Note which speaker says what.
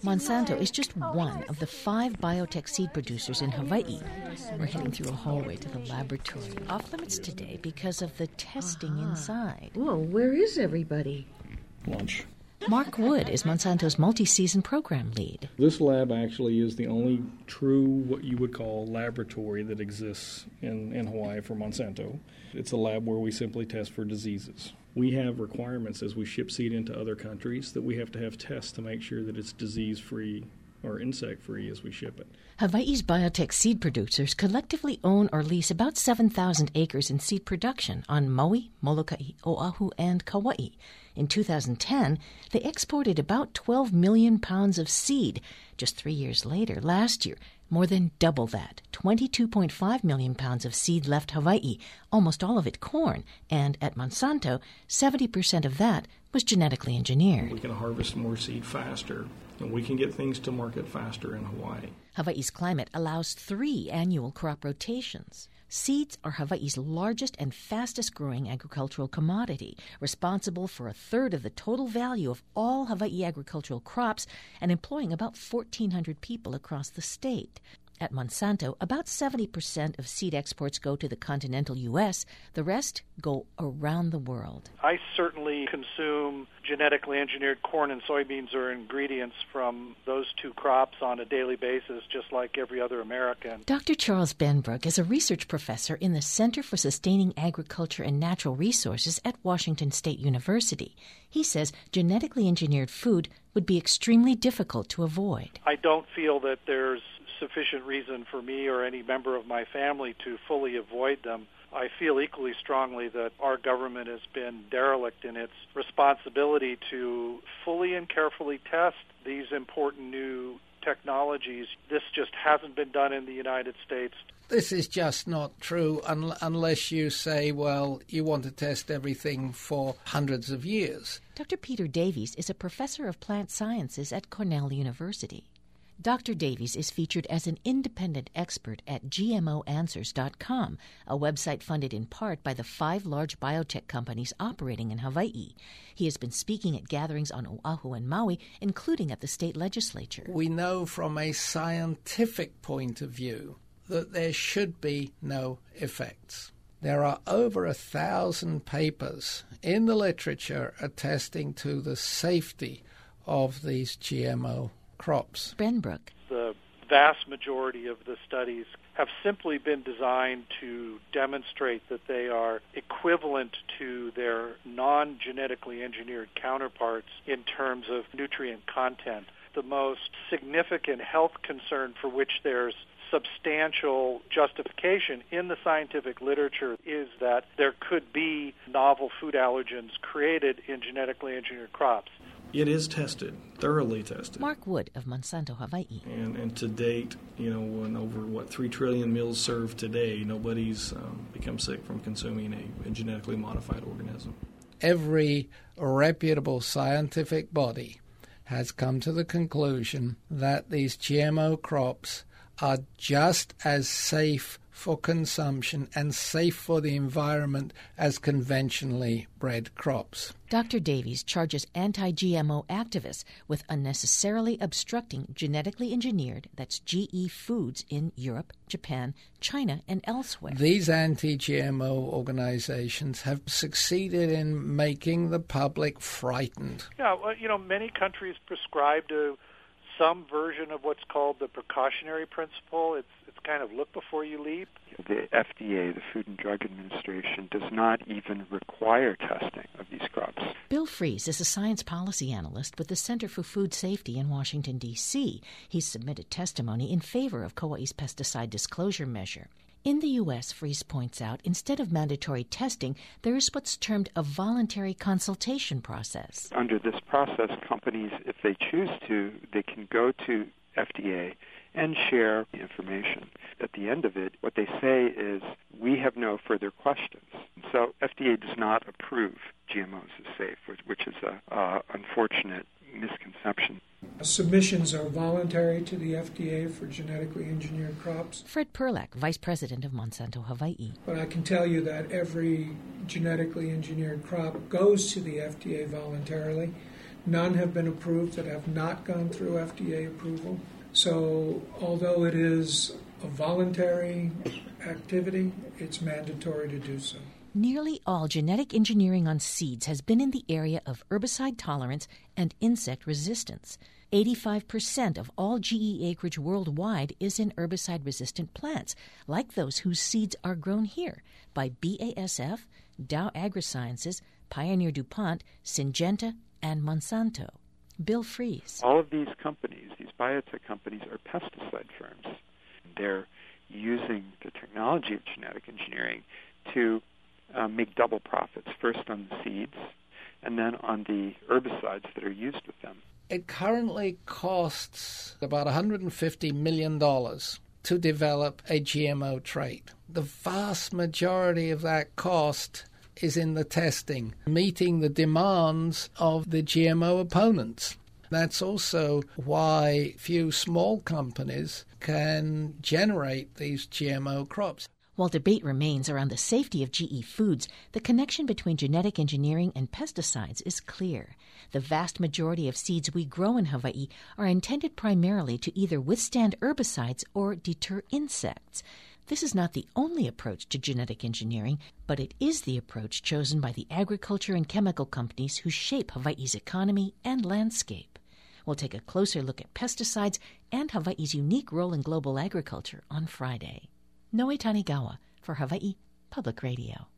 Speaker 1: Monsanto is just one of the 5 biotech seed producers in Hawaii. We're heading through a hallway to the laboratory. Off limits today because of the testing inside.
Speaker 2: Whoa, where is everybody?
Speaker 3: Lunch.
Speaker 1: Mark Wood is Monsanto's multi-season program lead.
Speaker 3: This lab actually is the only true, what you would call, laboratory that exists in Hawaii for Monsanto. It's a lab where we simply test for diseases. We have requirements as we ship seed into other countries that we have to have tests to make sure that it's disease-free or insect-free as we ship it.
Speaker 1: Hawaii's biotech seed producers collectively own or lease about 7,000 acres in seed production on Maui, Molokai, Oahu, and Kauai. In 2010, they exported about 12 million pounds of seed. Just 3 years later, last year, more than double that, 22.5 million pounds of seed left Hawaii, almost all of it corn, and at Monsanto, 70% of that was genetically engineered.
Speaker 3: We can harvest more seed faster, and we can get things to market faster in Hawaii.
Speaker 1: Hawaii's climate allows 3 annual crop rotations. Seeds are Hawaii's largest and fastest-growing agricultural commodity, responsible for 1/3 of the total value of all Hawaii agricultural crops and employing about 1,400 people across the state. At Monsanto, about 70% of seed exports go to the continental U.S. The rest go around the world.
Speaker 4: I certainly consume genetically engineered corn and soybeans or ingredients from those 2 crops on a daily basis, just like every other American.
Speaker 1: Dr. Charles Benbrook is a research professor in the Center for Sustaining Agriculture and Natural Resources at Washington State University. He says genetically engineered food would be extremely difficult to avoid.
Speaker 4: I don't feel that there's sufficient reason for me or any member of my family to fully avoid them. I feel equally strongly that our government has been derelict in its responsibility to fully and carefully test these important new technologies. This just hasn't been done in the United States.
Speaker 5: This is just not true unless you say, well, you want to test everything for hundreds of years.
Speaker 1: Dr. Peter Davies is a professor of plant sciences at Cornell University. Dr. Davies is featured as an independent expert at GMOanswers.com, a website funded in part by the 5 large biotech companies operating in Hawaii. He has been speaking at gatherings on Oahu and Maui, including at the state legislature.
Speaker 5: We know from a scientific point of view that there should be no effects. There are over 1,000 papers in the literature attesting to the safety of these GMO crops.
Speaker 1: Benbrook.
Speaker 4: The vast majority of the studies have simply been designed to demonstrate that they are equivalent to their non-genetically engineered counterparts in terms of nutrient content. The most significant health concern for which there's substantial justification in the scientific literature is that there could be novel food allergens created in genetically engineered crops.
Speaker 3: It is tested, thoroughly tested.
Speaker 1: Mark Wood of Monsanto, Hawaii.
Speaker 3: And to date, in over, 3 trillion meals served today, nobody's become sick from consuming a genetically modified organism.
Speaker 5: Every reputable scientific body has come to the conclusion that these GMO crops are just as safe for consumption and safe for the environment as conventionally bred crops.
Speaker 1: Dr. Davies charges anti-GMO activists with unnecessarily obstructing genetically engineered, that's GE foods, in Europe, Japan, China, and elsewhere.
Speaker 5: These anti-GMO organizations have succeeded in making the public frightened.
Speaker 4: Yeah, well, many countries prescribe to some version of what's called the precautionary principle. It's kind of look before you leap.
Speaker 6: The FDA, the Food and Drug Administration, does not even require testing of these crops.
Speaker 1: Bill Fries is a science policy analyst with the Center for Food Safety in Washington, D.C. He's submitted testimony in favor of Kauai's pesticide disclosure measure. In the U.S., Fries points out, instead of mandatory testing, there is what's termed a voluntary consultation process.
Speaker 6: Under this process, companies, if they choose to, they can go to FDA and share information. At the end of it, what they say is, we have no further questions. So FDA does not approve GMOs as safe, which is an unfortunate misconception.
Speaker 7: Submissions are voluntary to the FDA for genetically engineered crops.
Speaker 1: Fred Perlak, Vice President of Monsanto, Hawaii.
Speaker 7: But I can tell you that every genetically engineered crop goes to the FDA voluntarily. None have been approved that have not gone through FDA approval. So although it is a voluntary activity, it's mandatory to do so.
Speaker 1: Nearly all genetic engineering on seeds has been in the area of herbicide tolerance and insect resistance. 85% of all GE acreage worldwide is in herbicide-resistant plants, like those whose seeds are grown here by BASF, Dow AgroSciences, Pioneer DuPont, Syngenta, and Monsanto. Bill Fries.
Speaker 6: All of these companies, these biotech companies, are pesticide firms. They're using the technology of genetic engineering to make double profits, first on the seeds and then on the herbicides that are used with them.
Speaker 5: It currently costs about $150 million to develop a GMO trait. The vast majority of that cost is in the testing, meeting the demands of the GMO opponents. That's also why few small companies can generate these GMO crops.
Speaker 1: While debate remains around the safety of GE foods, the connection between genetic engineering and pesticides is clear. The vast majority of seeds we grow in Hawaii are intended primarily to either withstand herbicides or deter insects. This is not the only approach to genetic engineering, but it is the approach chosen by the agriculture and chemical companies who shape Hawaii's economy and landscape. We'll take a closer look at pesticides and Hawaii's unique role in global agriculture on Friday. Noe Tanigawa for Hawaii Public Radio.